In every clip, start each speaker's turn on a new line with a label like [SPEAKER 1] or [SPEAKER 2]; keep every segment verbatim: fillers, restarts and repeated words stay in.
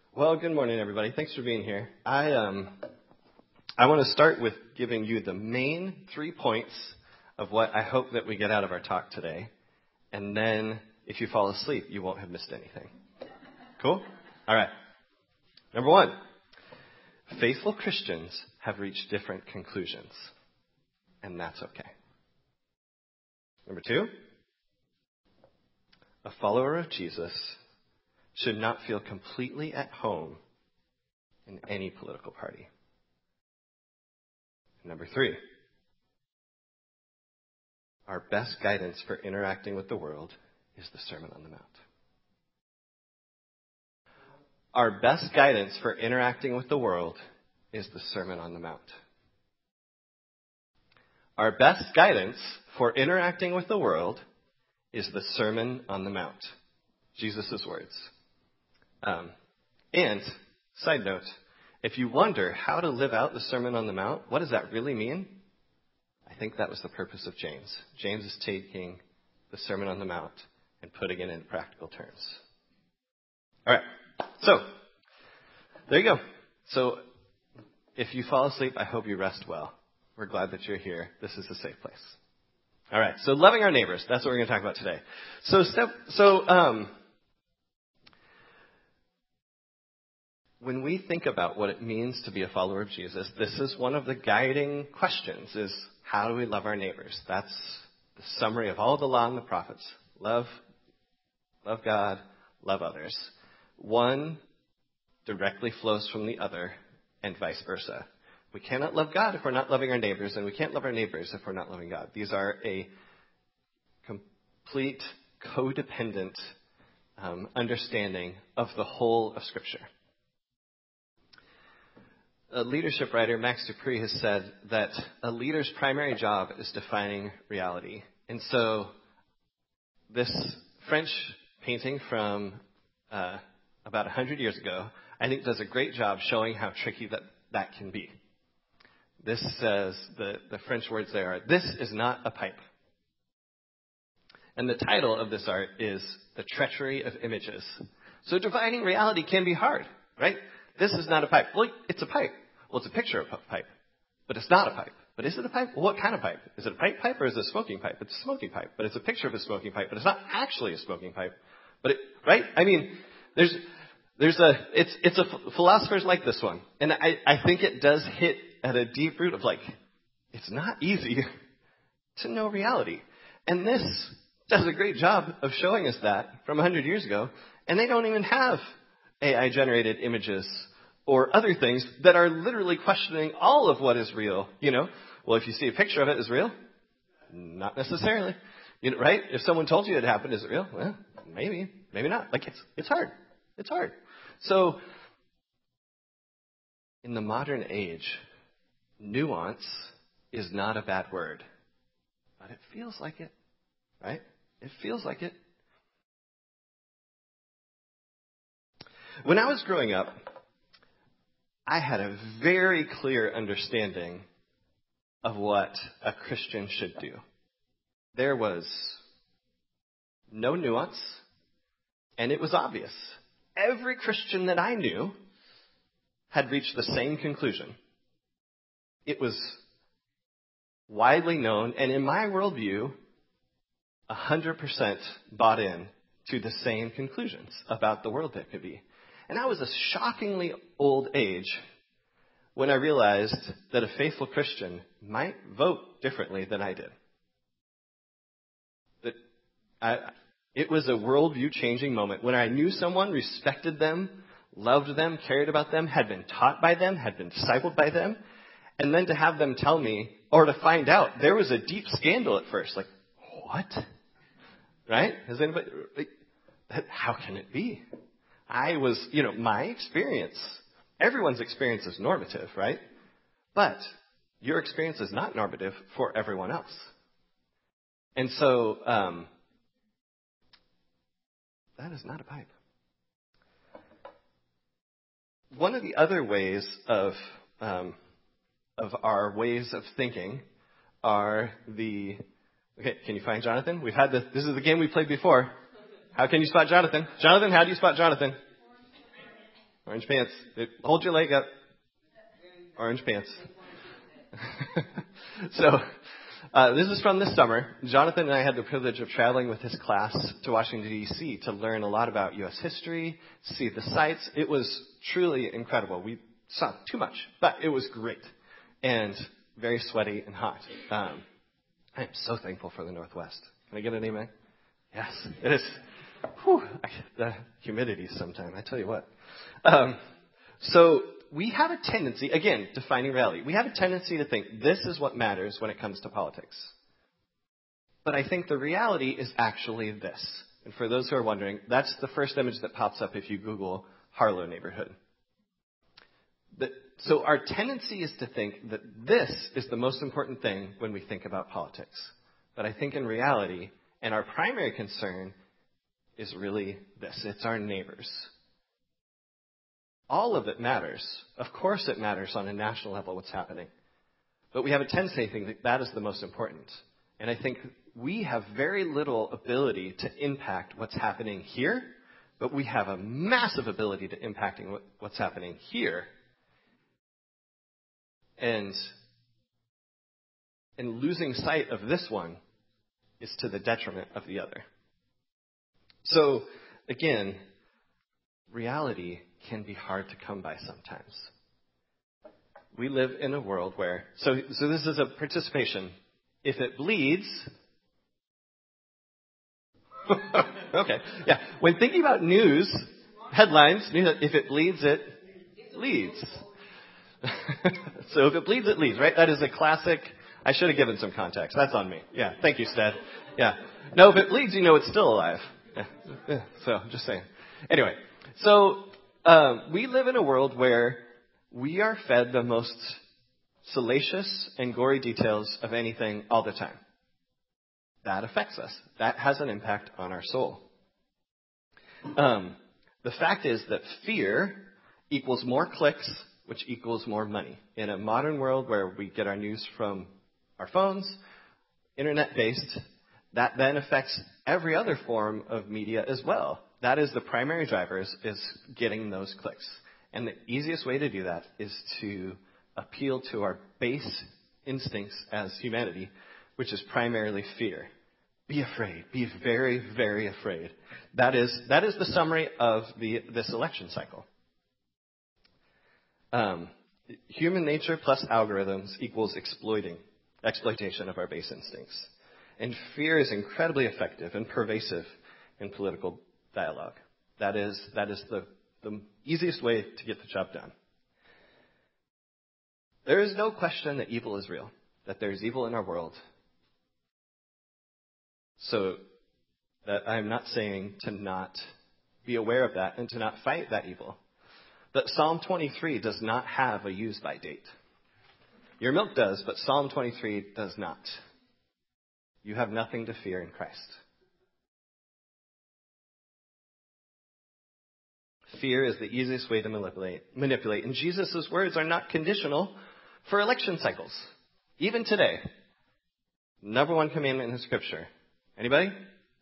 [SPEAKER 1] Well, good morning, everybody. Thanks for being here. I um, I want to start with giving you the main three points of what I hope that we get out of our talk today. And then, if you fall asleep, you won't have missed anything. Cool? All right. Number one, faithful Christians have reached different conclusions. And that's okay. Number two, a follower of Jesus should not feel completely at home in any political party. Number three, our best guidance for interacting with the world is the Sermon on the Mount. Our best guidance for interacting with the world is the Sermon on the Mount. Our best guidance for interacting with the world is the Sermon on the Mount. Jesus' words. Um, and, side note, if you wonder how to live out the Sermon on the Mount, what does that really mean? I think that was the purpose of James. James is taking the Sermon on the Mount and putting it in practical terms. All right. So, there you go. So, if you fall asleep, I hope you rest well. We're glad that you're here. This is a safe place. All right. So, loving our neighbors. That's what we're going to talk about today. So, step. So, um. When we think about what it means to be a follower of Jesus, this is one of the guiding questions, is how do we love our neighbors? That's the summary of all the law and the prophets. Love, love God, love others. One directly flows from the other and vice versa. We cannot love God if we're not loving our neighbors, and we can't love our neighbors if we're not loving God. These are a complete, codependent um, understanding of the whole of Scripture. A leadership writer, Max Dupree, has said that a leader's primary job is defining reality. And so this French painting from uh, about one hundred years ago, I think does a great job showing how tricky that, that can be. This says, the, the French words there are, "This is not a pipe." And the title of this art is "The Treachery of Images." So defining reality can be hard, right? This is not a pipe. Well, it's a pipe. Well, it's a picture of a pipe, but it's not a pipe. But is it a pipe? Well, what kind of pipe? Is it a pipe pipe or is it a smoking pipe? It's a smoking pipe, but it's a picture of a smoking pipe, but it's not actually a smoking pipe. But it, right? I mean, there's, there's a, it's, it's a, philosophers like this one. And I, I think it does hit at a deep root of like, it's not easy to know reality. And this does a great job of showing us that from one hundred years ago. And they don't even have A I-generated images or other things that are literally questioning all of what is real. You know, well, if you see a picture of it, is it real? Not necessarily. You know, right? If someone told you it happened, is it real? Well, maybe, maybe not. Like, it's it's hard. It's hard. So, in the modern age, nuance is not a bad word. But it feels like it, right? It feels like it. When I was growing up, I had a very clear understanding of what a Christian should do. There was no nuance, and it was obvious. Every Christian that I knew had reached the same conclusion. It was widely known, and in my worldview, one hundred percent bought in to the same conclusions about the world that could be. And I was a shockingly old age when I realized that a faithful Christian might vote differently than I did. That I, it was a worldview-changing moment when I knew someone, respected them, loved them, cared about them, had been taught by them, had been discipled by them, and then to have them tell me, or to find out, there was a deep scandal at first. Like, what? Right? Has anybody? How can it be? I was, you know, my experience, everyone's experience is normative, right? But your experience is not normative for everyone else. And so, um, that is not a pipe. One of the other ways of, um, of our ways of thinking are the, okay, can you find Jonathan? We've had this, this is the game we played before. How can you spot Jonathan? Jonathan, how do you spot Jonathan? Orange pants. Hold your leg up. Orange pants. so, uh, this is from this summer. Jonathan and I had the privilege of traveling with his class to Washington, D C to learn a lot about U S history, see the sites. It was truly incredible. We saw too much, but it was great and very sweaty and hot. Um, I am so thankful for the Northwest. Can I get an amen? Yes, it is. Whew, I, the humidity sometime, I tell you what. Um, so we have a tendency, again, defining reality, we have a tendency to think this is what matters when it comes to politics. But I think the reality is actually this. And for those who are wondering, that's the first image that pops up if you Google Harlow neighborhood. The, so our tendency is to think that this is the most important thing when we think about politics. But I think in reality, and our primary concern is really this. It's our neighbors. All of it matters. Of course it matters on a national level what's happening. But we have a tendency to think that that is the most important. And I think we have very little ability to impact what's happening here, but we have a massive ability to impacting what, what's happening here. And, and losing sight of this one is to the detriment of the other. So, again, reality can be hard to come by sometimes. We live in a world where, so, so this is a participation. If it bleeds, okay, yeah. When thinking about news, headlines, if it bleeds, it leads. So if it bleeds, it leads, right? That is a classic. I should have given some context. That's on me. Yeah, thank you, Stead. Yeah. No, if it bleeds, you know it's still alive. Yeah. Yeah. So, just saying. Anyway, so um, we live in a world where we are fed the most salacious and gory details of anything all the time. That affects us. That has an impact on our soul. Um, the fact is that fear equals more clicks, which equals more money. In a modern world where we get our news from our phones, internet-based, that then affects every other form of media as well. That is the primary driver, is, is getting those clicks. And the easiest way to do that is to appeal to our base instincts as humanity, which is primarily fear. Be afraid. Be very, very afraid. That is, that is the summary of the, this election cycle. Um, human nature plus algorithms equals exploiting, exploitation of our base instincts. And fear is incredibly effective and pervasive in political dialogue. That is, that is the, the easiest way to get the job done. There is no question that evil is real, that there is evil in our world. So that I'm not saying to not be aware of that and to not fight that evil. But Psalm twenty-three does not have a use-by date. Your milk does, but Psalm twenty-three does not. You have nothing to fear in Christ. Fear is the easiest way to manipulate. manipulate. And Jesus' words are not conditional for election cycles. Even today. Number one commandment in the Scripture. Anybody?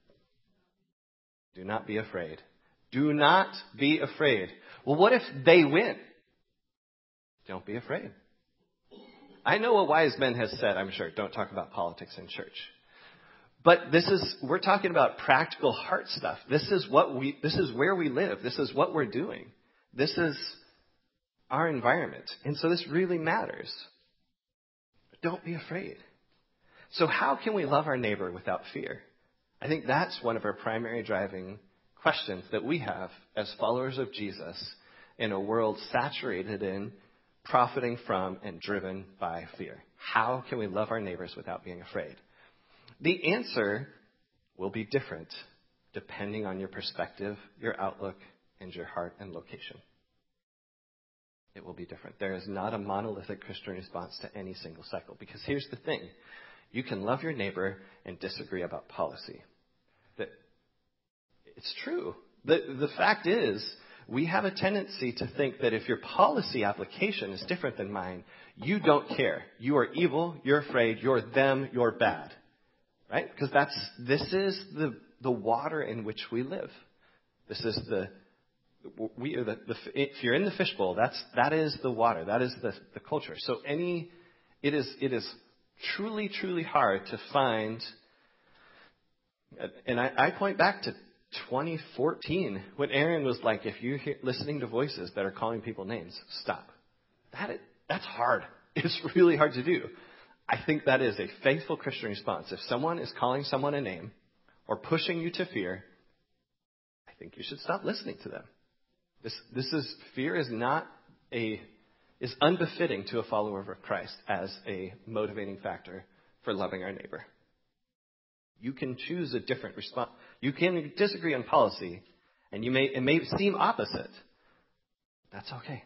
[SPEAKER 1] Do not be afraid. Do not be afraid. Well, what if they win? Don't be afraid. I know a wise man has said, I'm sure, don't talk about politics in church. But this is, we're talking about practical heart stuff. This is what we, this is where we live. This is what we're doing. This is our environment. And so this really matters. Don't be afraid. So how can we love our neighbor without fear? I think that's one of our primary driving questions that we have as followers of Jesus in a world saturated in, profiting from, and driven by fear. How can we love our neighbors without being afraid? The answer will be different depending on your perspective, your outlook, and your heart and location. It will be different. There is not a monolithic Christian response to any single cycle. Because here's the thing. You can love your neighbor and disagree about policy. That it's true. The, the fact is, we have a tendency to think that if your policy application is different than mine, you don't care. You are evil, you're afraid, you're them, you're bad. Right? Because that's, this is the, the water in which we live. This is the, we are the, the, if you're in the fishbowl, that's, that is the water. That is the, the culture. So any, it is, it is truly, truly hard to find, and I, I point back to twenty fourteen when Aaron was like, if you're hear, listening to voices that are calling people names, stop. That is, that's hard. It's really hard to do. I think that is a faithful Christian response. If someone is calling someone a name or pushing you to fear, I think you should stop listening to them. This, this is, fear is not a, is unbefitting to a follower of Christ as a motivating factor for loving our neighbor. You can choose a different response. You can disagree on policy, and you may, it may seem opposite. That's okay.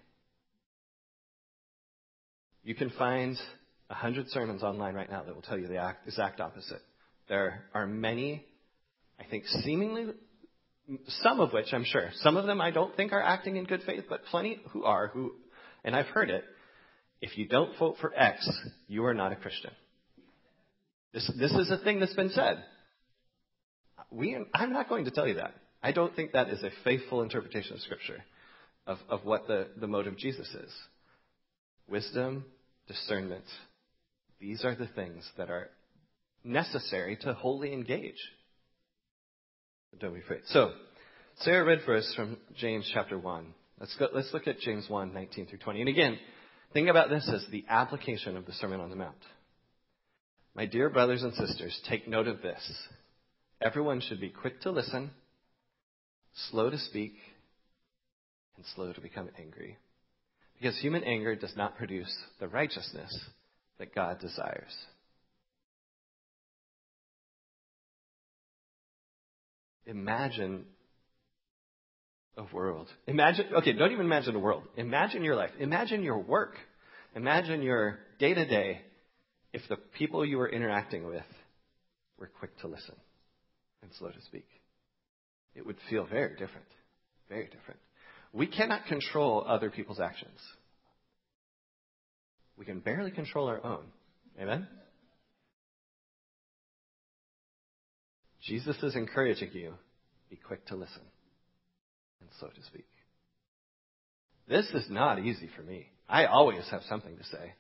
[SPEAKER 1] You can find a hundred sermons online right now that will tell you the exact opposite. There are many, I think, seemingly, some of which I'm sure, some of them I don't think are acting in good faith, but plenty who are, who, and I've heard it, if you don't vote for X, you are not a Christian. This, this is a thing that's been said. We, I'm not going to tell you that. I don't think that is a faithful interpretation of Scripture, of, of what the, the motive of Jesus is. Wisdom, discernment. These are the things that are necessary to wholly engage. Don't be afraid. So, Sarah read for us from James chapter one. Let's go, let's look at James one, nineteen through twenty. And again, think about this as the application of the Sermon on the Mount. My dear brothers and sisters, take note of this. Everyone should be quick to listen, slow to speak, and slow to become angry. Because human anger does not produce the righteousness that God desires. Imagine a world. Imagine, okay, don't even imagine a world. Imagine your life. Imagine your work. Imagine your day-to-day if the people you were interacting with were quick to listen and slow to speak. It would feel very different. Very different. We cannot control other people's actions. We can barely control our own. Amen? Jesus is encouraging you, be quick to listen and slow to speak. This is not easy for me. I always have something to say.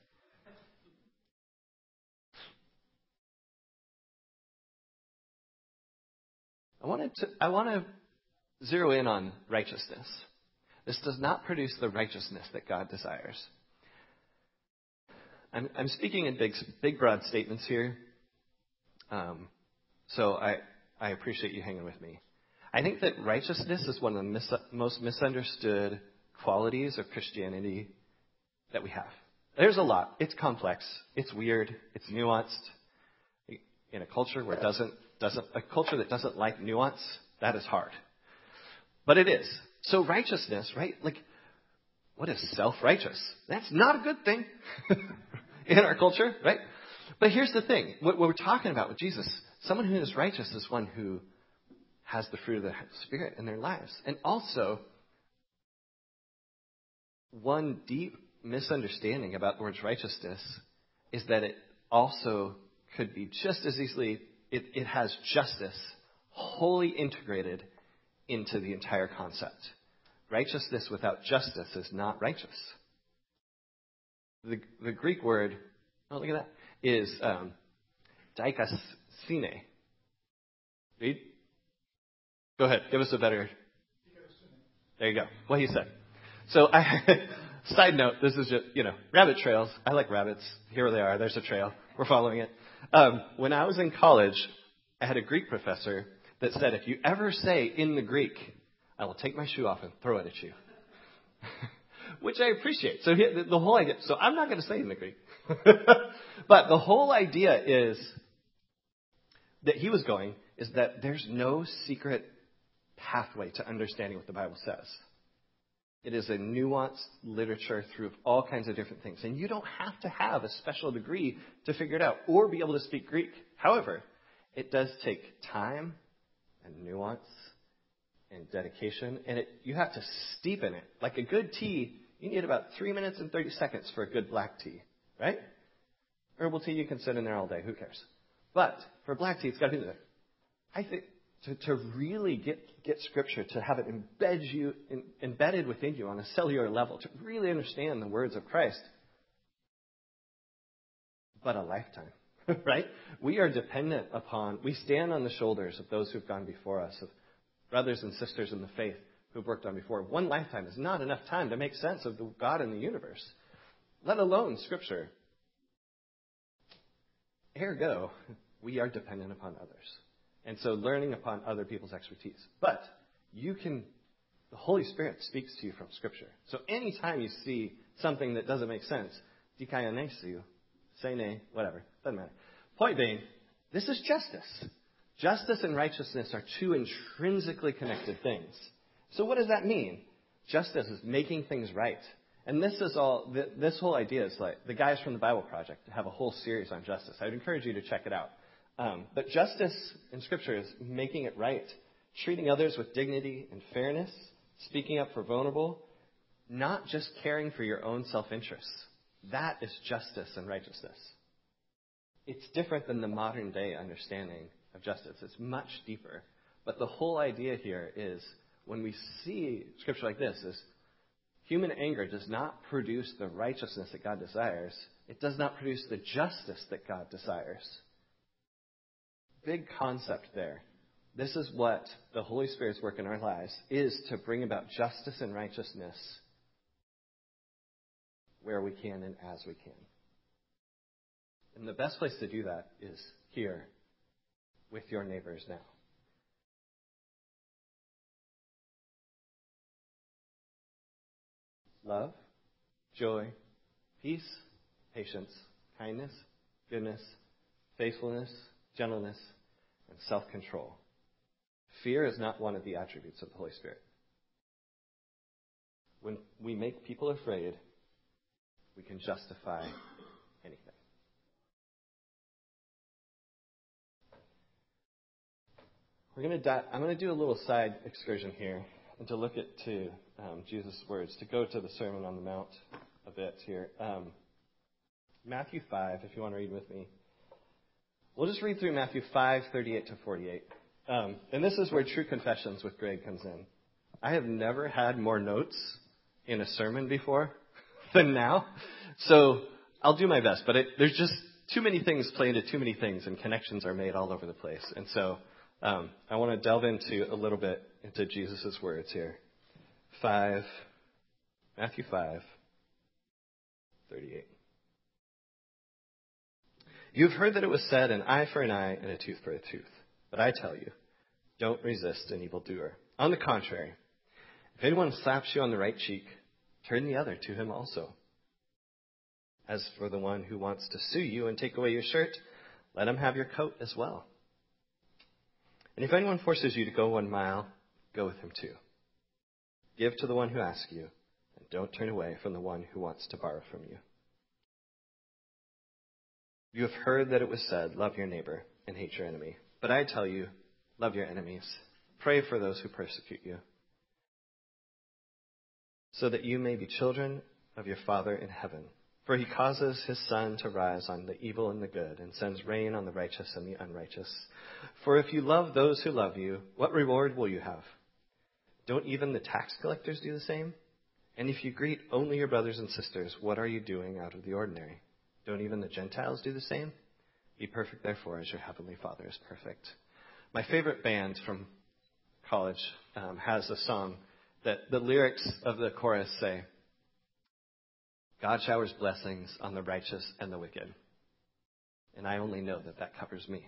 [SPEAKER 1] I want to, I want to zero in on righteousness. This does not produce the righteousness that God desires. I'm, I'm speaking in big, big, broad statements here. Um, so I, I appreciate you hanging with me. I think that righteousness is one of the mis- most misunderstood qualities of Christianity that we have. There's a lot. It's complex. It's weird. It's nuanced. In a culture where it doesn't, doesn't, a culture that doesn't like nuance, that is hard. But it is. So righteousness, right? Like, what is self-righteous? That's not a good thing in our culture, right? But here's the thing. What we're talking about with Jesus, someone who is righteous is one who has the fruit of the Spirit in their lives. And also, one deep misunderstanding about the word righteousness is that it also could be just as easily, it, it has justice wholly integrated into the entire concept. Righteousness without justice is not righteous. The, the Greek word, oh, look at that, is um, dikasine. Read. Go ahead. Give us a better. There you go. What he said. So, I, side note, this is just, you know, rabbit trails. I like rabbits. Here they are. There's a trail. We're following it. Um, when I was in college, I had a Greek professor that said, if you ever say in the Greek, I will take my shoe off and throw it at you. Which I appreciate. So he, the, the whole idea, so I'm not going to say in the Greek. But the whole idea is that he was going is that there's no secret pathway to understanding what the Bible says. It is a nuanced literature through all kinds of different things. And you don't have to have a special degree to figure it out or be able to speak Greek. However, it does take time and nuance and dedication. And it, you have to steep in it. Like a good tea, you need about three minutes and thirty seconds for a good black tea, right? Herbal tea, you can sit in there all day. Who cares? But for black tea, it's got to be there. I think to, to really get, get Scripture, to have it embed you, in, embedded within you on a cellular level, to really understand the words of Christ. But a lifetime, right? We are dependent upon, we stand on the shoulders of those who've gone before us, of brothers and sisters in the faith who've worked on before. One lifetime is not enough time to make sense of the God in the universe, let alone Scripture. Ergo, we are dependent upon others. And so learning upon other people's expertise. But you can, the Holy Spirit speaks to you from Scripture. So anytime you see something that doesn't make sense, dikaioneseu, say nay, whatever, doesn't matter. Point being, this is justice. Justice and righteousness are two intrinsically connected things. So what does that mean? Justice is making things right. And this is all, this whole idea is like, the guys from the Bible Project have a whole series on justice. I would encourage you to check it out. Um, but justice in Scripture is making it right, treating others with dignity and fairness, speaking up for vulnerable, not just caring for your own self-interest. That is justice and righteousness. It's different than the modern day understanding of justice. It's much deeper. But the whole idea here is when we see Scripture like this, is human anger does not produce the righteousness that God desires. It does not produce the justice that God desires. Big concept there. This is what the Holy Spirit's work in our lives is, to bring about justice and righteousness where we can and as we can. And the best place to do that is here with your neighbors now. Love, joy, peace, patience, kindness, goodness, faithfulness, gentleness, and self-control. Fear is not one of the attributes of the Holy Spirit. When we make people afraid, we can justify anything. We're going to di- I'm going to do a little side excursion here and to look at to um, Jesus' words, to go to the Sermon on the Mount a bit here. Um, Matthew five, if you want to read with me. We'll just read through Matthew five, thirty-eight to forty-eight. Um, and this is where True Confessions with Greg comes in. I have never had more notes in a sermon before than now. So I'll do my best. But it, there's just too many things play into too many things, and connections are made all over the place. And so um, I want to delve into a little bit into Jesus' words here. Five, Matthew five, thirty-eight. You've heard that it was said, an eye for an eye and a tooth for a tooth. But I tell you, don't resist an evildoer. On the contrary, if anyone slaps you on the right cheek, turn the other to him also. As for the one who wants to sue you and take away your shirt, let him have your coat as well. And if anyone forces you to go one mile, go with him two. Give to the one who asks you, and don't turn away from the one who wants to borrow from you. You have heard that it was said, love your neighbor and hate your enemy. But I tell you, love your enemies. Pray for those who persecute you, so that you may be children of your Father in heaven. For he causes his sun to rise on the evil and the good, and sends rain on the righteous and the unrighteous. For if you love those who love you, what reward will you have? Don't even the tax collectors do the same? And if you greet only your brothers and sisters, what are you doing out of the ordinary? Don't even the Gentiles do the same? Be perfect, therefore, as your heavenly Father is perfect. My favorite band from college um, has a song that the lyrics of the chorus say, God showers blessings on the righteous and the wicked. And I only know that that covers me.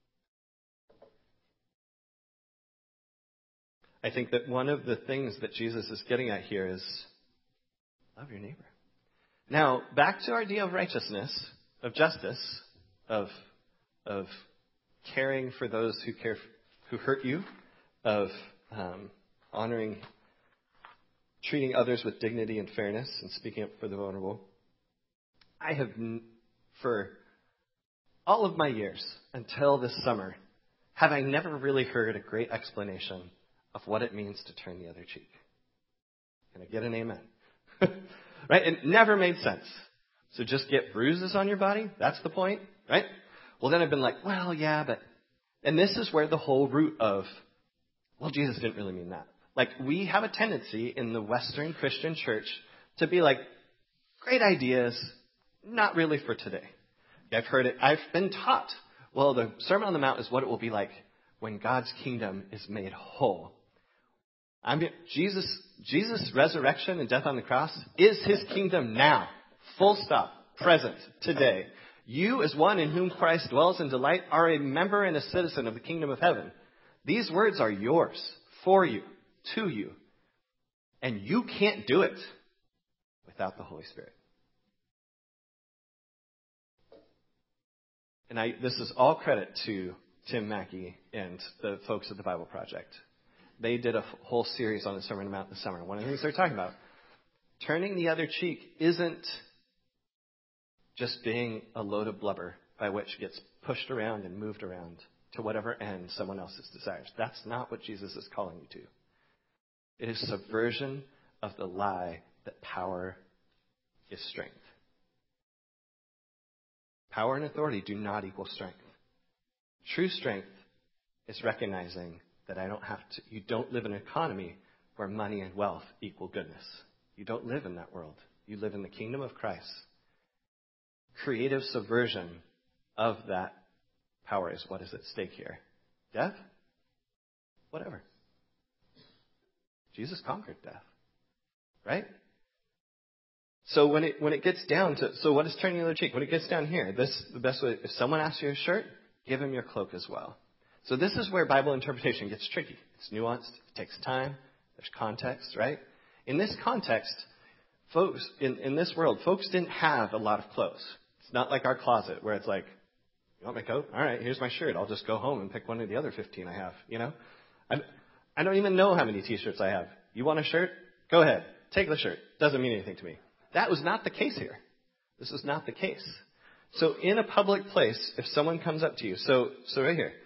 [SPEAKER 1] I think that one of the things that Jesus is getting at here is love your neighbor. Now, back to our idea of righteousness, of justice, of, of caring for those who care, who hurt you, of um, honoring, treating others with dignity and fairness, and speaking up for the vulnerable. I have, for all of my years until this summer, have I never really heard a great explanation of what it means to turn the other cheek. Can I get an amen? Right? It never made sense. So just get bruises on your body? That's the point, right? Well, then I've been like, well, yeah, but And this is where the whole root of, well, Jesus didn't really mean that. Like, we have a tendency in the Western Christian church to be like, great ideas, not really for today. I've heard it. I've been taught, well, the Sermon on the Mount is what it will be like when God's kingdom is made whole. I mean, Jesus, Jesus' resurrection and death on the cross is his kingdom now. Full stop. Present. Today. You, as one in whom Christ dwells in delight, are a member and a citizen of the kingdom of heaven. These words are yours, for you, to you. And you can't do it without the Holy Spirit. And I, this is all credit to Tim Mackey and the folks at the Bible Project. They did a whole series on the Sermon on the Mount this summer. One of the things they're talking about, turning the other cheek isn't just being a load of blubber by which gets pushed around and moved around to whatever end someone else's desires. That's not what Jesus is calling you to. It is subversion of the lie that power is strength. Power and authority do not equal strength. True strength is recognizing that I don't have to, you don't live in an economy where money and wealth equal goodness. You don't live in that world. You live in the kingdom of Christ. Creative subversion of that power is what is at stake here. Death? Whatever. Jesus conquered death. Right? So when it when it gets down to, so what is turning the other cheek? When it gets down here, this the best way, if someone asks you a shirt, give him your cloak as well. So this is where Bible interpretation gets tricky. It's nuanced. It takes time. There's context, right? In this context, folks, in, in this world, folks didn't have a lot of clothes. It's not like our closet where it's like, you want my coat? All right, here's my shirt. I'll just go home and pick one of the other fifteen I have, you know? I, I don't even know how many T-shirts I have. You want a shirt? Go ahead. Take the shirt. Doesn't mean anything to me. That was not the case here. This is not the case. So in a public place, if someone comes up to you, so so right here,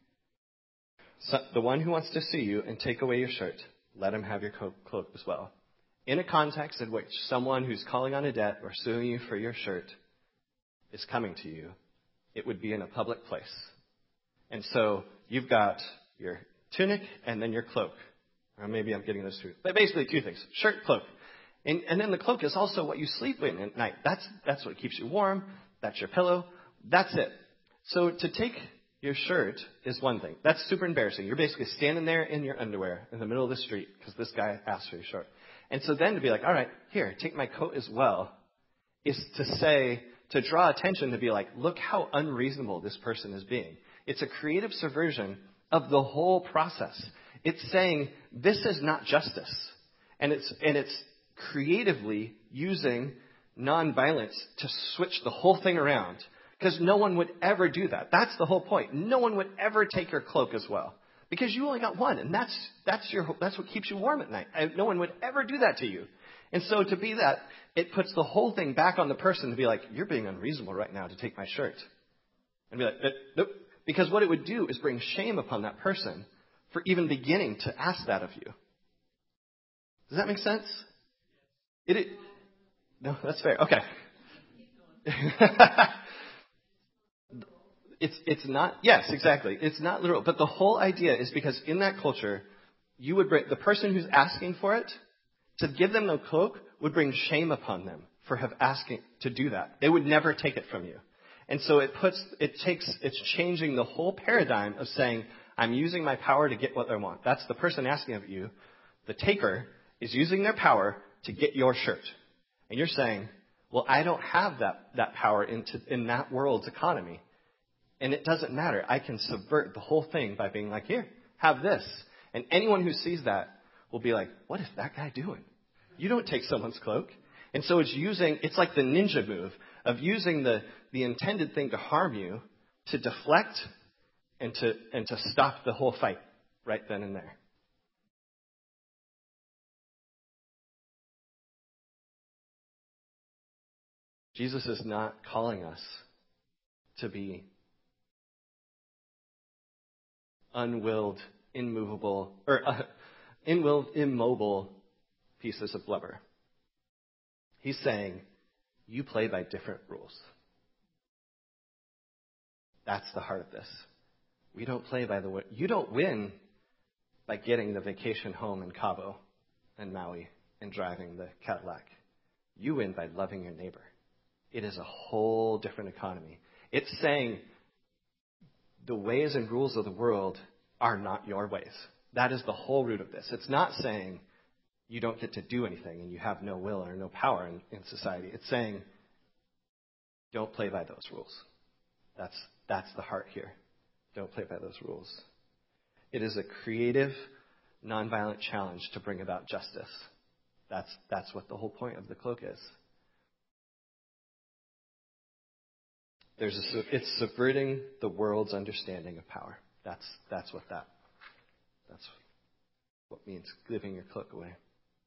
[SPEAKER 1] so the one who wants to see you and take away your shirt, let him have your cloak as well. In a context in which someone who's calling on a debt or suing you for your shirt is coming to you, it would be in a public place. And so you've got your tunic and then your cloak. Or maybe I'm getting those two. But basically two things. Shirt, cloak. And, and then the cloak is also what you sleep in at night. That's, that's what keeps you warm. That's your pillow. That's it. So to take your shirt is one thing. That's super embarrassing. You're basically standing there in your underwear in the middle of the street because this guy asked for your shirt. And so then to be like, all right, here, take my coat as well, is to say, to draw attention to be like, look how unreasonable this person is being. It's a creative subversion of the whole process. It's saying this is not justice. And it's, and it's creatively using nonviolence to switch the whole thing around. Because no one would ever do that. That's the whole point. No one would ever take your cloak as well. Because you only got one, and that's that's your that's what keeps you warm at night. And no one would ever do that to you. And so to be that, it puts the whole thing back on the person to be like, you're being unreasonable right now to take my shirt. And be like, nope. Because what it would do is bring shame upon that person for even beginning to ask that of you. Does that make sense? It, it no, that's fair. Okay. It's it's not, yes, exactly. It's not literal. But the whole idea is because in that culture, you would bring, the person who's asking for it, to give them the cloak would bring shame upon them for have asking to do that. They would never take it from you. And so it puts, it takes, it's changing the whole paradigm of saying, I'm using my power to get what I want. That's the person asking of you. The taker is using their power to get your shirt. And you're saying, well, I don't have that, that power into, in that world's economy. And it doesn't matter. I can subvert the whole thing by being like, here, have this. And anyone who sees that will be like, what is that guy doing? You don't take someone's cloak. And so it's using, it's like the ninja move of using the, the intended thing to harm you to deflect and to, and to stop the whole fight right then and there. Jesus is not calling us to be unwilled, immovable, or uh, unwilled, immobile pieces of blubber. He's saying, you play by different rules. That's the heart of this. We don't play by the way. You don't win by getting the vacation home in Cabo and Maui and driving the Cadillac. You win by loving your neighbor. It is a whole different economy. It's saying the ways and rules of the world are not your ways. That is the whole root of this. It's not saying you don't get to do anything and you have no will or no power in, in society. It's saying don't play by those rules. That's, that's the heart here. Don't play by those rules. It is a creative, nonviolent challenge to bring about justice. That's, that's what the whole point of the cloak is. There's a, it's subverting the world's understanding of power. That's, that's what that, that's what means giving your cloak away.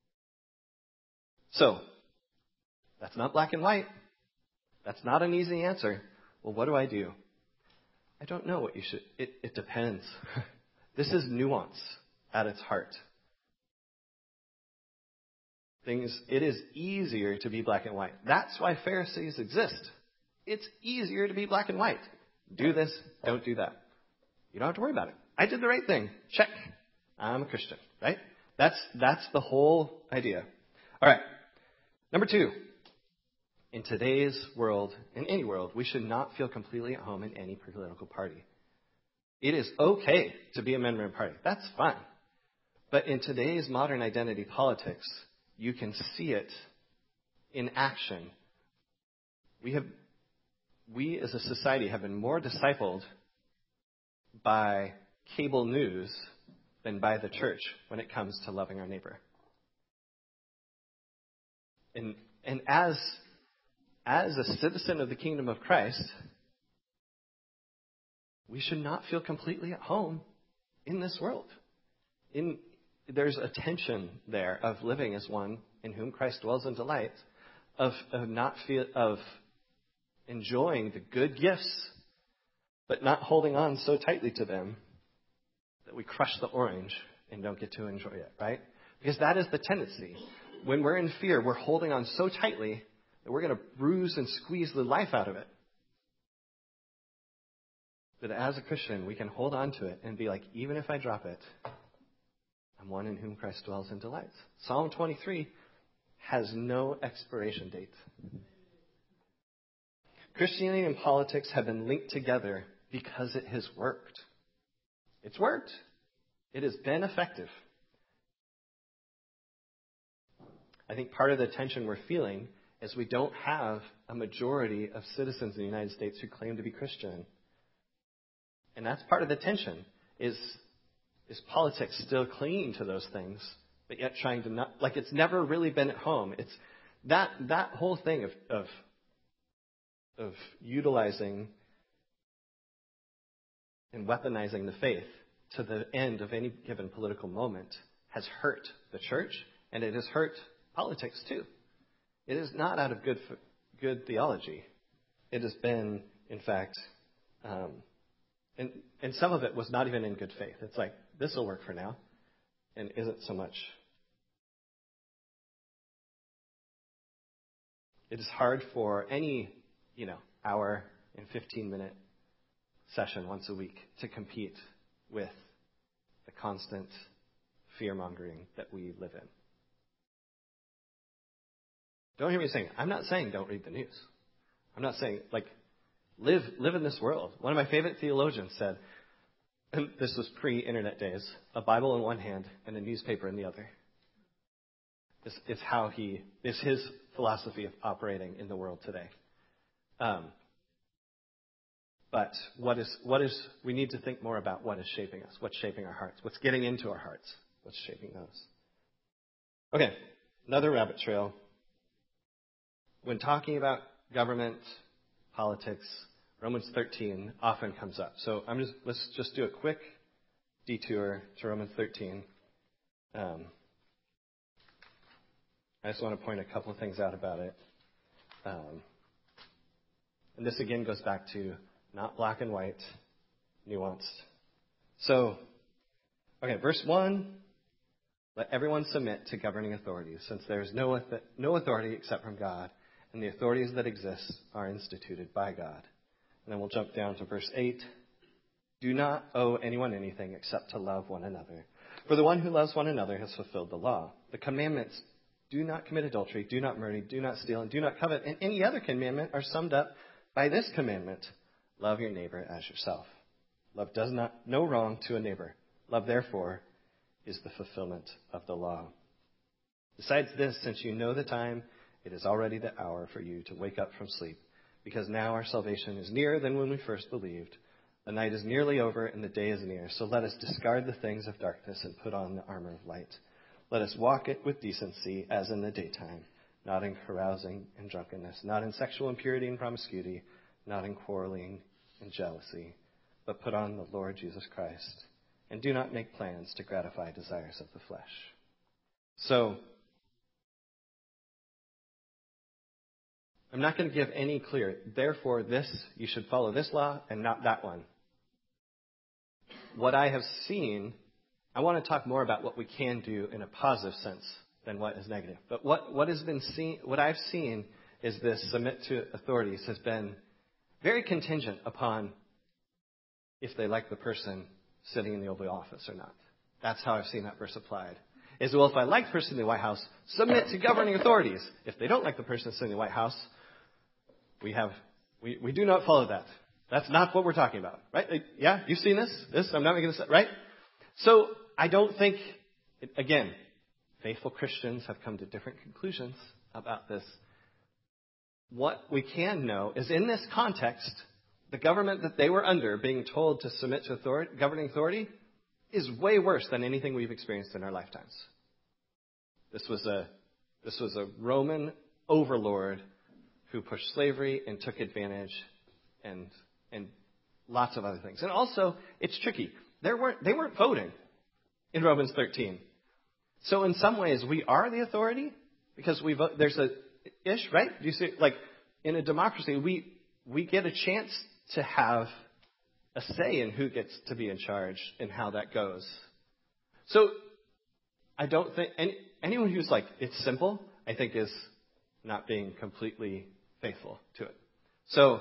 [SPEAKER 1] So, that's not black and white. That's not an easy answer. Well, what do I do? I don't know what you should. It, it depends. This is nuance at its heart. Things, it is easier to be black and white. That's why Pharisees exist. It's easier to be black and white. Do this, don't do that. You don't have to worry about it. I did the right thing. Check. I'm a Christian, right? That's, that's the whole idea. All right. Number two. In today's world, in any world, we should not feel completely at home in any political party. It is okay to be a member of a party. That's fine. But in today's modern identity politics, you can see it in action. We have, we as a society have been more discipled by cable news than by the church when it comes to loving our neighbor. And, and as As a citizen of the kingdom of Christ, we should not feel completely at home in this world. In, there's a tension there of living as one in whom Christ dwells and delights, of, of not feel, of enjoying the good gifts, but not holding on so tightly to them that we crush the orange and don't get to enjoy it, right? Because that is the tendency. When we're in fear, we're holding on so tightly that we're going to bruise and squeeze the life out of it. But as a Christian, we can hold on to it and be like, even if I drop it, I'm one in whom Christ dwells and delights. Psalm twenty-three has no expiration date. Christianity and politics have been linked together because it has worked. It's worked. It has been effective. I think part of the tension we're feeling is we don't have a majority of citizens in the United States who claim to be Christian. And that's part of the tension, is, is politics still clinging to those things, but yet trying to not, like it's never really been at home. It's that, that whole thing of, of, of utilizing and weaponizing the faith to the end of any given political moment has hurt the church, and it has hurt politics too. It is not out of good good theology. It has been, in fact, um, and and some of it was not even in good faith. It's like, this will work for now, and isn't so much. It is hard for any, you know, hour and fifteen minute session once a week to compete with the constant fear mongering that we live in. Don't hear me saying, I'm not saying don't read the news. I'm not saying, like, live live in this world. One of my favorite theologians said, and this was pre-internet days, a Bible in one hand and a newspaper in the other. This is how he, is his philosophy of operating in the world today. Um, but what is, what is, we need to think more about what is shaping us, what's shaping our hearts, what's getting into our hearts, what's shaping those. Okay, another rabbit trail. When talking about government, politics, Romans thirteen often comes up. So I'm just let's just do a quick detour to Romans thirteen. Um, I just want to point a couple of things out about it. Um, and this again goes back to not black and white, nuanced. So, okay, verse one. Let everyone submit to governing authorities, since there is no no authority except from God, and the authorities that exist are instituted by God. And then we'll jump down to verse eight. Do not owe anyone anything except to love one another. For the one who loves one another has fulfilled the law. The commandments, do not commit adultery, do not murder, do not steal, and do not covet, and any other commandment are summed up by this commandment: love your neighbor as yourself. Love does not no wrong to a neighbor. Love, therefore, is the fulfillment of the law. Besides this, since you know the time, it is already the hour for you to wake up from sleep, because now our salvation is nearer than when we first believed. The night is nearly over and the day is near. So let us discard the things of darkness and put on the armor of light. Let us walk it with decency as in the daytime, not in carousing and drunkenness, not in sexual impurity and promiscuity, not in quarreling and jealousy, but put on the Lord Jesus Christ, and do not make plans to gratify desires of the flesh. So, I'm not going to give any clear, therefore this, you should follow this law and not that one. What I have seen, I want to talk more about what we can do in a positive sense than what is negative. But what, what has been seen, what I've seen is this submit to authorities has been very contingent upon if they like the person sitting in the Oval Office or not. That's how I've seen that verse applied. Is, well, if I like the person in the White House, submit to governing authorities. If they don't like the person sitting in the White House, we have, we, we do not follow that. That's not what we're talking about, right? Like, yeah, you've seen this? This, I'm not making this up, right? So I don't think, again, faithful Christians have come to different conclusions about this. What we can know is in this context, the government that they were under, being told to submit to authority, governing authority, is way worse than anything we've experienced in our lifetimes. This was a, this was a Roman overlord who pushed slavery and took advantage and and lots of other things. And also, it's tricky. There weren't, they weren't voting in Romans thirteen. So in some ways, we are the authority because we vote. There's a ish, right? Do you see? Like in a democracy, we we get a chance to have a say in who gets to be in charge and how that goes. So I don't think any, anyone who's like it's simple, I think is not being completely faithful to it. So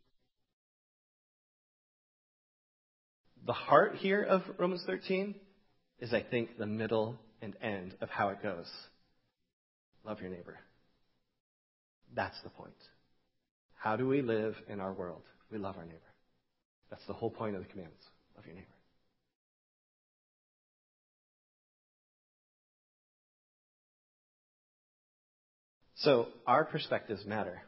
[SPEAKER 1] the heart here of Romans thirteen is, I think, the middle and end of how it goes. Love your neighbor. That's the point. How do we live in our world? We love our neighbor. That's the whole point of the commandments. Love your neighbor. So our perspectives matter.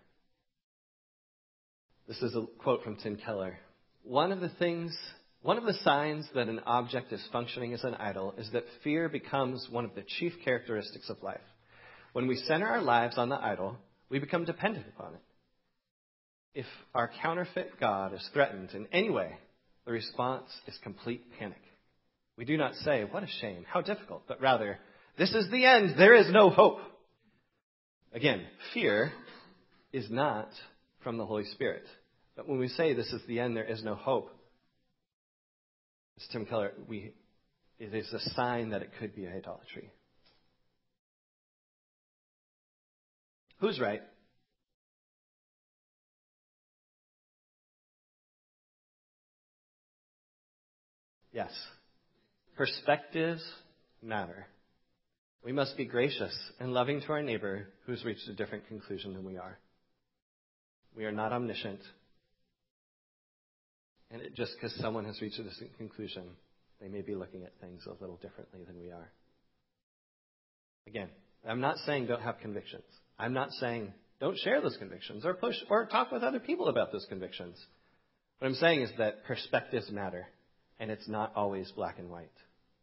[SPEAKER 1] This is a quote from Tim Keller. One of the things, one of the signs that an object is functioning as an idol is that fear becomes one of the chief characteristics of life. When we center our lives on the idol, we become dependent upon it. If our counterfeit God is threatened in any way, the response is complete panic. We do not say, what a shame, how difficult, but rather, this is the end, there is no hope. Again, fear is not from the Holy Spirit. But when we say this is the end, there is no hope, as Tim Keller, we, it is a sign that it could be idolatry. Who's right? Yes. Perspectives matter. We must be gracious and loving to our neighbor who's reached a different conclusion than we are. We are not omniscient. And it, just because someone has reached a different conclusion, they may be looking at things a little differently than we are. Again, I'm not saying don't have convictions. I'm not saying don't share those convictions or push or talk with other people about those convictions. What I'm saying is that perspectives matter, and it's not always black and white.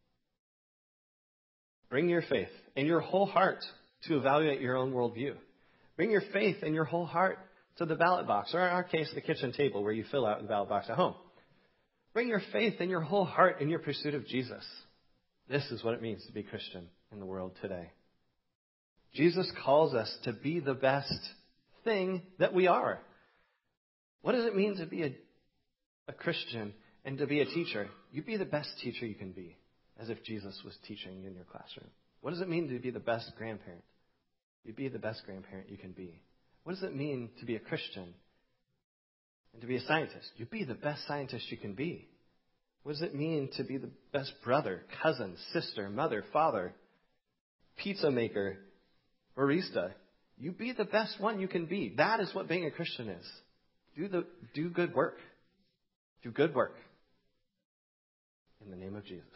[SPEAKER 1] Bring your faith and your whole heart to evaluate your own worldview. Bring your faith and your whole heart to the ballot box, or in our case, the kitchen table where you fill out the ballot box at home. Bring your faith and your whole heart in your pursuit of Jesus. This is what it means to be Christian in the world today. Jesus calls us to be the best thing that we are. What does it mean to be a, a Christian and to be a teacher? You be the best teacher you can be, as if Jesus was teaching in your classroom. What does it mean to be the best grandparent? You be the best grandparent you can be. What does it mean to be a Christian and to be a scientist? You be the best scientist you can be. What does it mean to be the best brother, cousin, sister, mother, father, pizza maker, barista? You be the best one you can be. That is what being a Christian is. Do the do good work. Do good work. In the name of Jesus.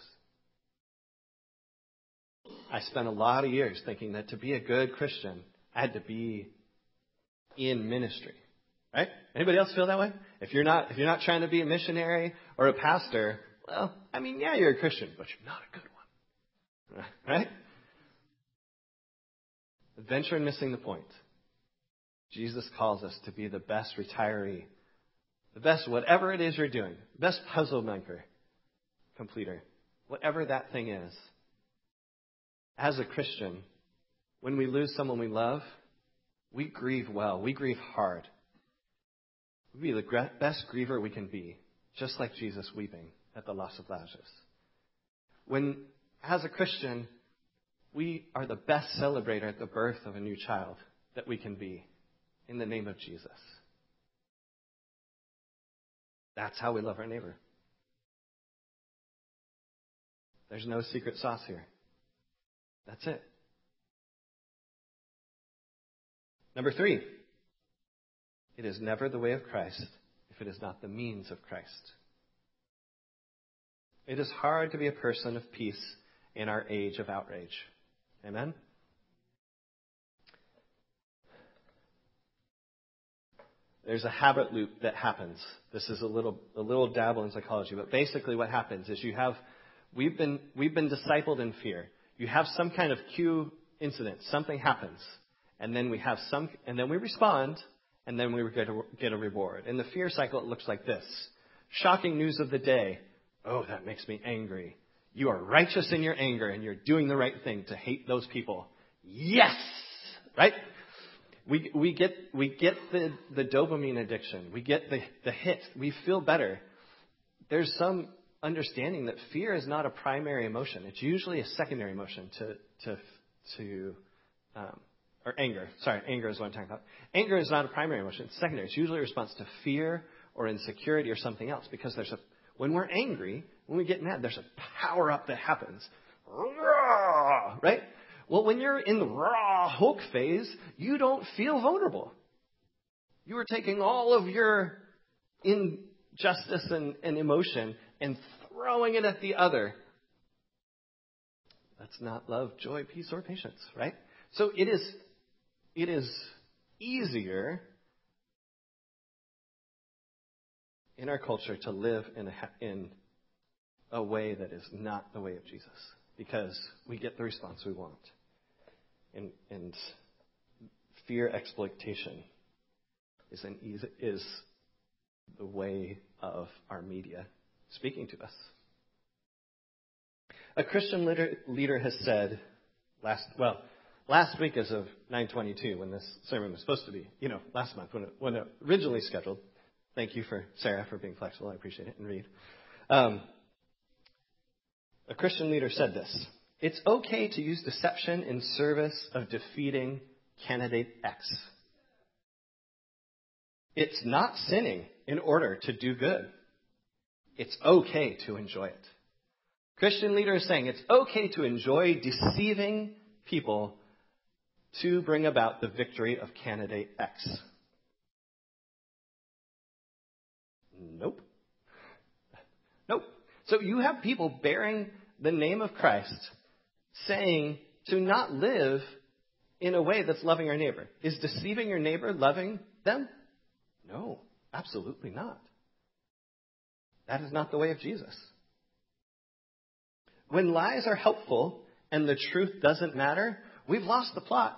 [SPEAKER 1] I spent a lot of years thinking that to be a good Christian, I had to be in ministry. Right? Anybody else feel that way? If you're not if you're not trying to be a missionary or a pastor, well, I mean, yeah, you're a Christian, but you're not a good one. Right? Adventure in missing the point. Jesus calls us to be the best retiree, the best whatever it is you're doing, best puzzle maker, completer, whatever that thing is. As a Christian, when we lose someone we love, we grieve well. We grieve hard. We be the best griever we can be, just like Jesus weeping at the loss of Lazarus. When, as a Christian, we are the best celebrator at the birth of a new child that we can be, in the name of Jesus. That's how we love our neighbor. There's no secret sauce here. That's it. Number three. It is never the way of Christ if it is not the means of Christ. It is hard to be a person of peace in our age of outrage. Amen? There's a habit loop that happens. This is a little a little dabble in psychology, but basically what happens is you have we've been we've been discipled in fear. You have some kind of cue incident, something happens, and then we have some and then we respond. And then we get a, get a reward. In the fear cycle, it looks like this. Shocking news of the day. Oh, that makes me angry. You are righteous in your anger, and you're doing the right thing to hate those people. Yes! Right? We we get we get the, the dopamine addiction. We get the, the hit. We feel better. There's some understanding that fear is not a primary emotion. It's usually a secondary emotion to to to um, Or anger. Sorry, anger is what I'm talking about. Anger is not a primary emotion. It's secondary. It's usually a response to fear or insecurity or something else. Because there's a, when we're angry, when we get mad, there's a power up that happens. Right? Well, when you're in the raw Hulk phase, you don't feel vulnerable. You are taking all of your injustice and, and emotion and throwing it at the other. That's not love, joy, peace, or patience, right? So it is It is easier in our culture to live in a, in a way that is not the way of Jesus, because we get the response we want. And, and fear exploitation is an easy, is the way of our media speaking to us. A Christian leader, leader has said last well. Last week as of nine twenty-two, when this sermon was supposed to be, you know, last month, when it, when it originally scheduled. Thank you for Sarah for being flexible. I appreciate it. And Reed. Um, a Christian leader said this. It's okay to use deception in service of defeating candidate X. It's not sinning in order to do good. It's okay to enjoy it. Christian leader is saying it's okay to enjoy deceiving people to bring about the victory of candidate X. Nope. Nope. So you have people bearing the name of Christ saying to not live in a way that's loving our neighbor. Is deceiving your neighbor loving them? No, absolutely not. That is not the way of Jesus. When lies are helpful and the truth doesn't matter, we've lost the plot.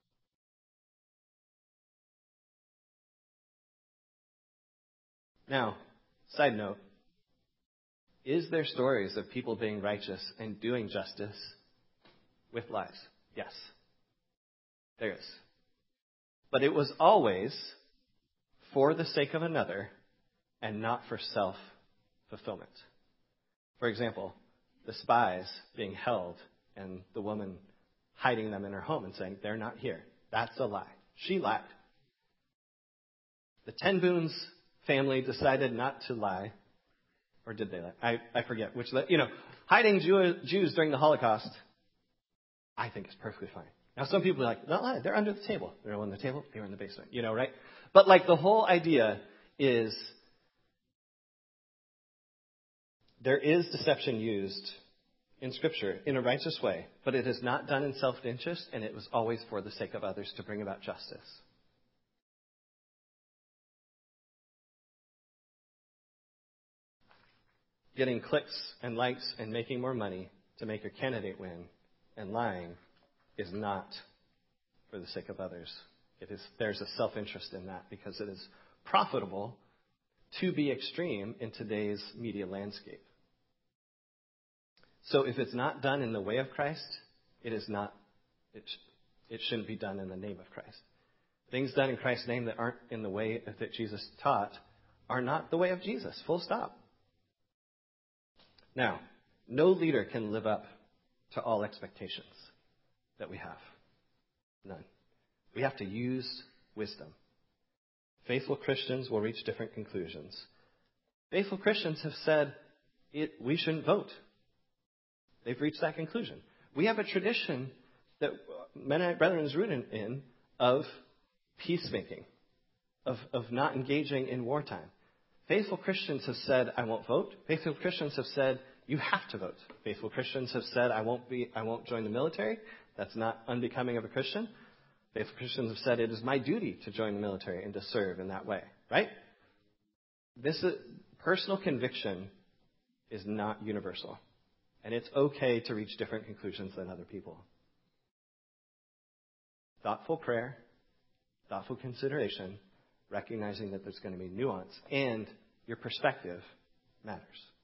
[SPEAKER 1] Now, side note, is there stories of people being righteous and doing justice with lies? Yes, there is. But it was always for the sake of another and not for self-fulfillment. For example, the spies being held and the woman hiding them in her home and saying, they're not here. That's a lie. She lied. The Ten Boons family decided not to lie. Or did they lie? I, I forget which, you know, hiding Jew, Jews during the Holocaust, I think is perfectly fine. Now, some people are like, no, they're under the table. They're on the table. They were in the basement, you know, right? But like the whole idea is there is deception used in Scripture in a righteous way, but it is not done in self-interest, and it was always for the sake of others to bring about justice. Getting clicks and likes and making more money to make your candidate win and lying is not for the sake of others. It is, there's a self-interest in that because it is profitable to be extreme in today's media landscape. So if it's not done in the way of Christ, it is not, it, sh- it shouldn't be done in the name of Christ. Things done in Christ's name that aren't in the way that Jesus taught are not the way of Jesus, full stop. Now, no leader can live up to all expectations that we have. None. We have to use wisdom. Faithful Christians will reach different conclusions. Faithful Christians have said it, we shouldn't vote. They've reached that conclusion. We have a tradition that Mennonite Brethren is rooted in of peacemaking, of, of not engaging in wartime. Faithful Christians have said, I won't vote. Faithful Christians have said, you have to vote. Faithful Christians have said, I won't be, I won't join the military. That's not unbecoming of a Christian. Faithful Christians have said, it is my duty to join the military and to serve in that way. Right? This is, personal conviction is not universal. And it's okay to reach different conclusions than other people. Thoughtful prayer, thoughtful consideration, recognizing that there's going to be nuance, and your perspective matters.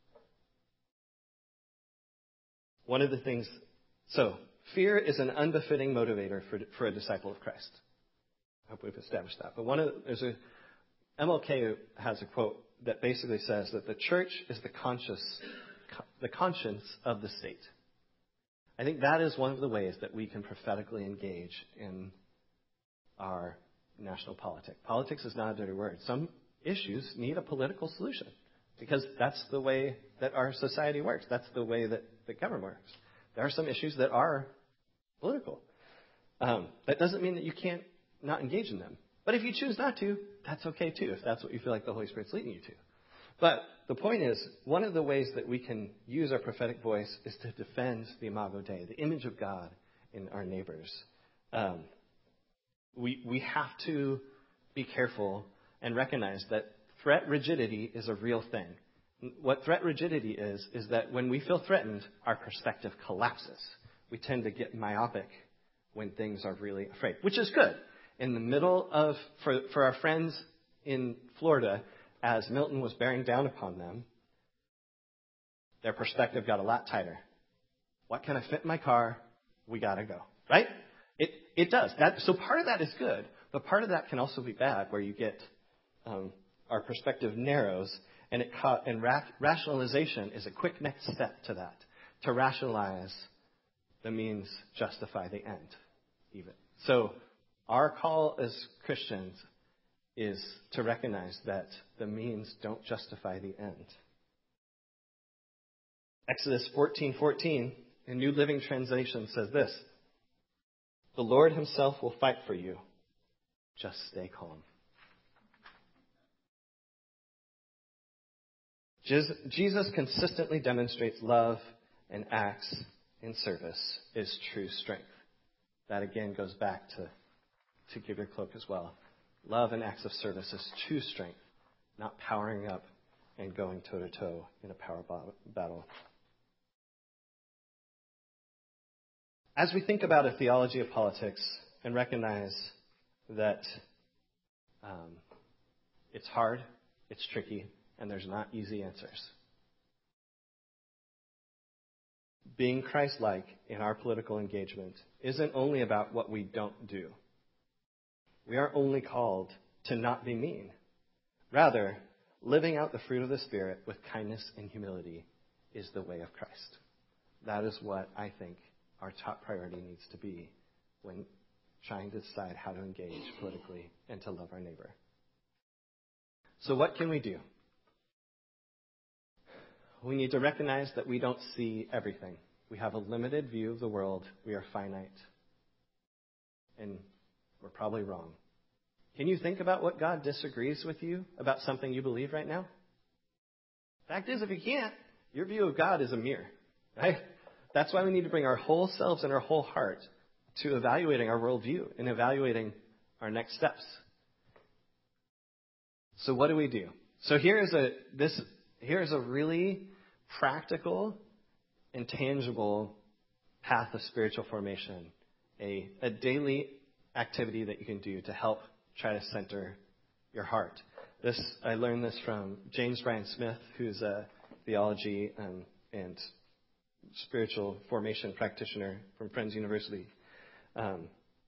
[SPEAKER 1] One of the things, so fear is an unbefitting motivator for, for a disciple of Christ. I hope we've established that. But one of there's a M L K has a quote that basically says that the church is the conscious, the conscience of the state. I think that is one of the ways that we can prophetically engage in our national politics. Politics is not a dirty word. Some issues need a political solution because that's the way that our society works. That's the way that the government works. There are some issues that are political. Um, that doesn't mean that you can't not engage in them. But if you choose not to, that's okay too, if that's what you feel like the Holy Spirit's leading you to. But the point is, one of the ways that we can use our prophetic voice is to defend the Imago Dei, the image of God in our neighbors. Um, we we have to be careful and recognize that threat rigidity is a real thing. What threat rigidity is, is that when we feel threatened, our perspective collapses. We tend to get myopic when things are really afraid, which is good. In the middle of, for, for our friends in Florida, as Milton was bearing down upon them, their perspective got a lot tighter. What can I fit in my car? We got to go. Right? It it does. That, so part of that is good, but part of that can also be bad, where you get um, our perspective narrows, and it ca- and ra- rationalization is a quick next step to that. To rationalize the means justify the end, even. So our call as Christians is to recognize that the means don't justify the end. Exodus fourteen fourteen in New Living Translation says this: the Lord himself will fight for you. Just stay calm. Jesus consistently demonstrates love and acts in service is true strength. That again goes back to, to give your cloak as well. Love and acts of service is true strength, not powering up and going toe-to-toe in a power battle. As we think about a theology of politics and recognize that um, it's hard, it's tricky, and there's not easy answers. Being Christ-like in our political engagement isn't only about what we don't do. We aren't only called to not be mean. Rather, living out the fruit of the Spirit with kindness and humility is the way of Christ. That is what I think our top priority needs to be when trying to decide how to engage politically and to love our neighbor. So what can we do? we need to recognize that we don't see everything. We have a limited view of the world. We are finite. And we're probably wrong. Can you think about what God disagrees with you about something you believe right now? Fact is, if you can't, your view of God is a mirror, right? That's why we need to bring our whole selves and our whole heart to evaluating our worldview and evaluating our next steps. So what do we do? So here is a this here is a really practical and tangible path of spiritual formation, a, a daily activity that you can do to help try to center your heart. This I learned this from James Bryan Smith, who's a theology and, and spiritual formation practitioner from Friends University. Um,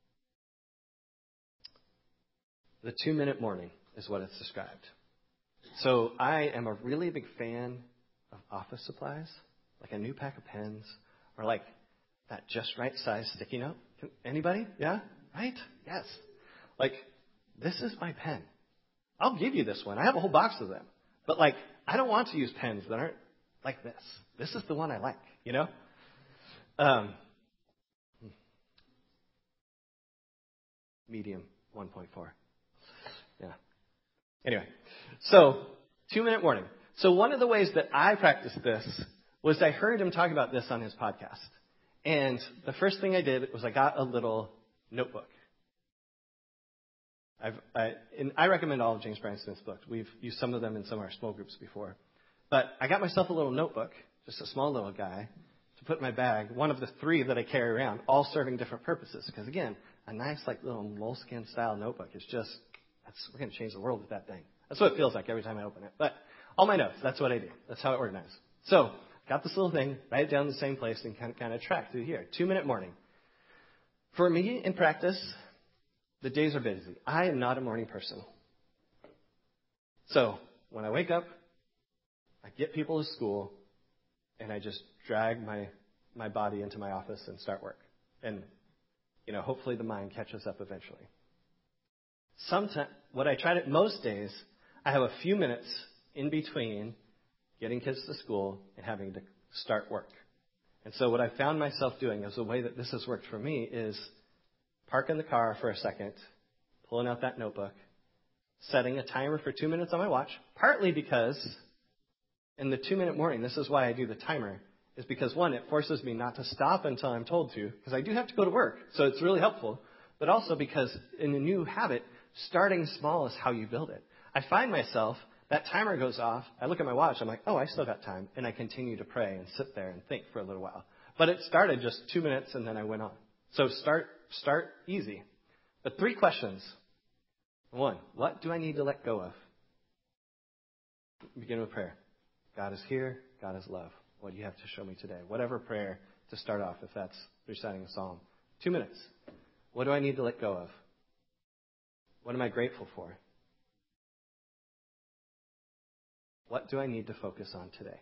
[SPEAKER 1] the two-minute morning is what it's described. So I am a really big fan of office supplies, like a new pack of pens, or like that just right size sticky note. Can, anybody? Yeah? Right? Yes. Like, this is my pen. I'll give you this one. I have a whole box of them. But like, I don't want to use pens that aren't like this. This is the one I like, you know? Um, medium, one point four. Yeah. Anyway, so two-minute warning. So one of the ways that I practiced this was I heard him talk about this on his podcast. And the first thing I did was I got a little notebook. I've, I, and I recommend all of James Bryan Smith's books. We've used some of them in some of our small groups before. But I got myself a little notebook, just a small little guy, to put in my bag, one of the three that I carry around, all serving different purposes. Because again, a nice like little moleskin style notebook is just, that's, we're going to change the world with that thing. That's what it feels like every time I open it. But all my notes, that's what I do. That's how I organize. So, got this little thing, write it down in the same place, and kind of, kind of track through here. Two-minute morning. For me, in practice, the days are busy. I am not a morning person. So, when I wake up, I get people to school, and I just drag my, my body into my office and start work. And, you know, hopefully the mind catches up eventually. Sometimes, what I try to, most days, I have a few minutes in between getting kids to school and having to start work. And so what I found myself doing is the way that this has worked for me is parking the car for a second, pulling out that notebook, setting a timer for two minutes on my watch, partly because in the two-minute morning, this is why I do the timer, is because, one, it forces me not to stop until I'm told to, because I do have to go to work, so it's really helpful, but also because in a new habit, starting small is how you build it. I find myself, that timer goes off, I look at my watch, I'm like, oh, I still got time, and I continue to pray and sit there and think for a little while. But it started just two minutes, and then I went on. So start start easy. But three questions. One, what do I need to let go of? Begin with prayer. God is here. God is love. What do you have to show me today? Whatever prayer to start off, if that's reciting a psalm. Two minutes. What do I need to let go of? What am I grateful for? What do I need to focus on today?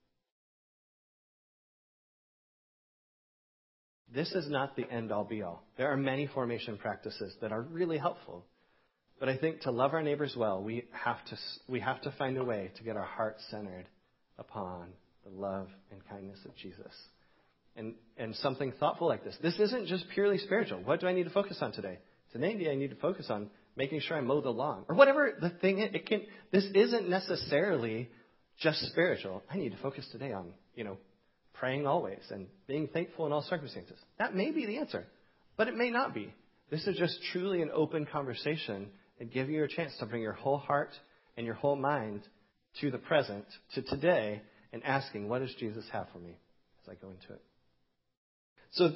[SPEAKER 1] This is not the end-all, be-all. There are many formation practices that are really helpful. But I think to love our neighbors well, we have to we have to find a way to get our hearts centered upon the love and kindness of Jesus. And and something thoughtful like this. This isn't just purely spiritual. What do I need to focus on today? Today I need to focus on making sure I mow the lawn. Or whatever the thing is. It can, this isn't necessarily just spiritual. I need to focus today on, you know, praying always and being thankful in all circumstances. That may be the answer, but it may not be. This is just truly an open conversation and giving you a chance to bring your whole heart and your whole mind to the present, to today, and asking, what does Jesus have for me as I go into it? So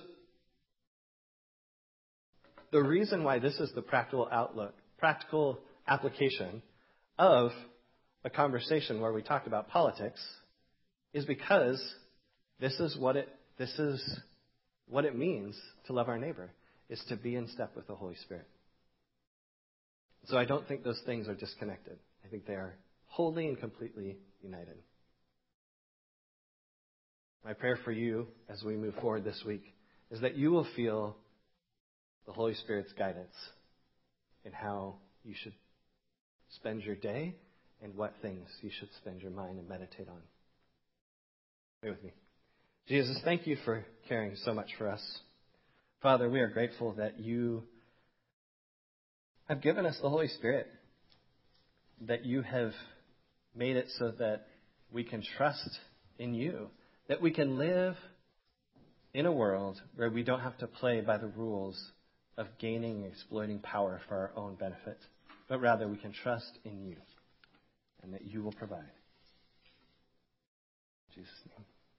[SPEAKER 1] the reason why this is the practical outlook, practical application of a conversation where we talked about politics is because this is what it this is what it means to love our neighbor, is to be in step with the Holy Spirit. So I don't think those things are disconnected. I think they are wholly and completely united. My prayer for you as we move forward this week is that you will feel the Holy Spirit's guidance in how you should spend your day and what things you should spend your mind and meditate on.
[SPEAKER 2] Pray with me. Jesus, thank you for caring so much for us. Father, we are grateful that you have given us the Holy Spirit, that you have made it so that we can trust in you, that we can live in a world where we don't have to play by the rules of gaining and exploiting power for our own benefit, but rather we can trust in you and that you will provide. In Jesus' name.